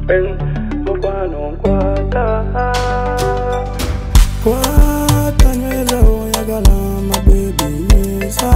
mukwano nkwata kwata nyweza oyagala mabebi nyweza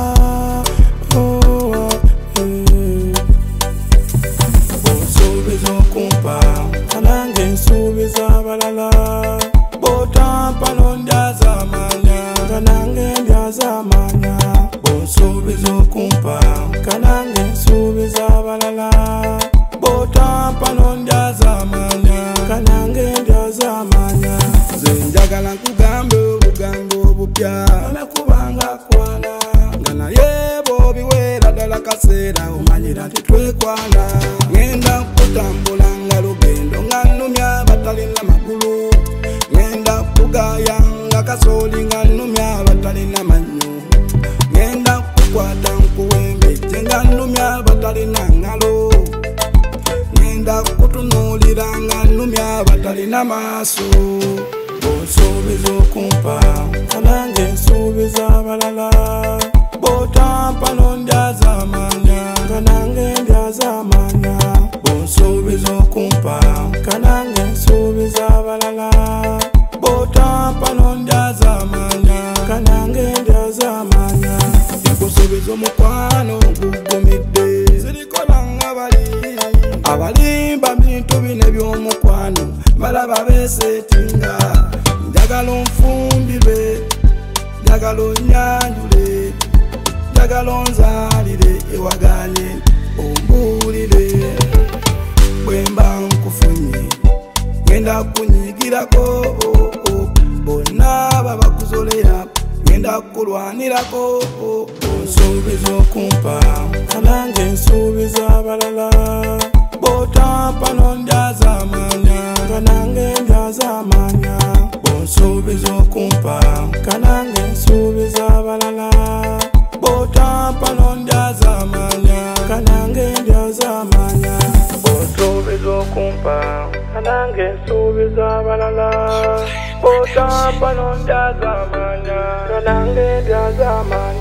onsuubiza okumpa kanange nsuubiza abalala botampa nondyaza amanya kanange ndyaza amanya onsuubiza okumpa kanange nsuubiza abalala botampa nondyaza amanya kanange ndyaza amanya nze njagala nkugambe obugambo obupya olekubanga kwana nga naye bw'obiweera ddala kaseera omanyira nti twekwana ngenda kutambula nga lugendo nga nnumya batalina magulu ngenda kugaaya nga kasooli nga nnumya batalina mannyo ngenda kukwata nkuwembejje nga nnumya batalina ngalo ngenda kutunuulira nga nnumya batalina maaso onsuubiza okumpa kanange nsuubiza abalala botampa nondyaza amanya kanange ndyaza amanya onsuubiza okumpa kanange nsuubiza abalala botampa nondyaza amanya kanange ndyaza amanya nkusuubiza omukwano gugumidde zirikola nga abalimba bintu bino eby'omukwano balaba beesetinga njagala onfumbirwe njagala onyanjule njagala onzaalire ewaganye ombuulire bwe mba nkufunye ngenda kunyigirako bonna babakuzolera ngenda kulwanirako onsuubiza okumpa kanange nsuubiza abalala botampa nondyaza amanya kanange ndyaza amanya onsuubiza okumpa kanange nsuubiza abalala botampa nondyaza amanya kanange ndyaza amanya onsuubiza okumpa kanange nsuubiza abalala botampa nondyaza amanya kanange ndyaza amanya